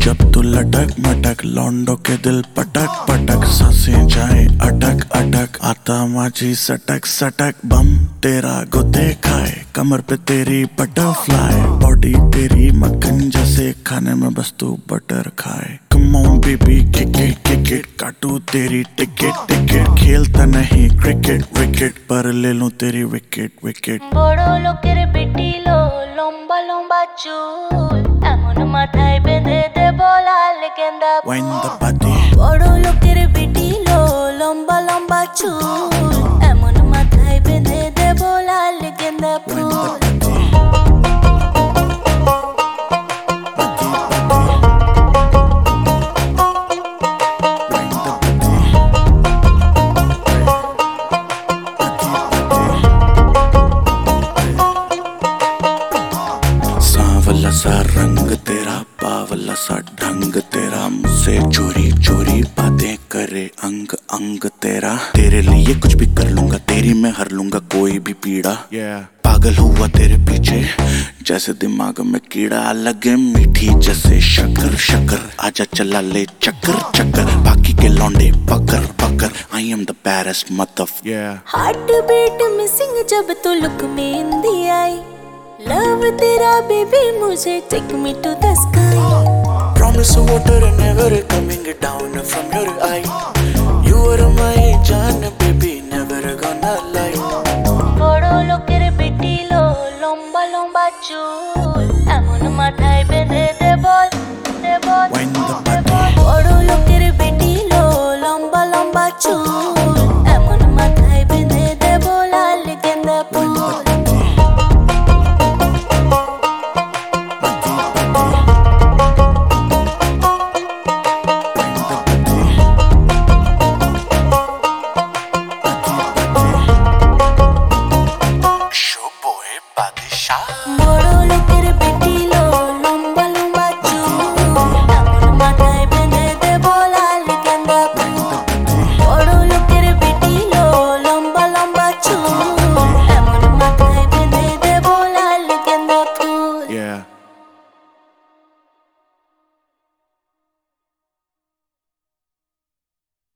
जब तू लटक मटक लौंडो के दिल पटक पटक सांसें जाए अटक अटक आता माझी सटक सटक बम तेरा गुदे खाए कमर पे तेरी बटरफ्लाई बॉडी तेरी मक्खन जैसे खाने में बस तू बटर खाए come on baby kick it काटू तेरी टिकट टिकट खेलता नहीं क्रिकेट विकेट पर ले लूं तेरी विकेट विकेट बड़ो लोकेर बेटी लो लंबा लंबा चूल एमन माथाय बेंधे देबो लाल गेंदा वाइन द पाती बड़ो लोकेर बेटी लो लंबा लंबा चूल एमन माथाय बेंधे देबो लाल गेंदा फूल सांवला सा रंग तेरा बावला सा ढंग तेरा मुझसे चोरी चोरी बातें करे अंग अंग तेरा तेरे लिए कुछ भी कर लूंगा तेरी मैं हर लूंगा कोई भी पीड़ा पागल हुआ तेरे पीछे जैसे दिमाग में कीड़ा लगे मीठी जैसे शक्कर शक्कर आजा चला ले चक्कर चक्कर बाकी के लौंडे पकड़ पकड़ I am the barest mother heart beat missing जब तू लुक में इंदी आई लव तेरा बेबी मुझे take me to the sky Promise water and never coming down from your eye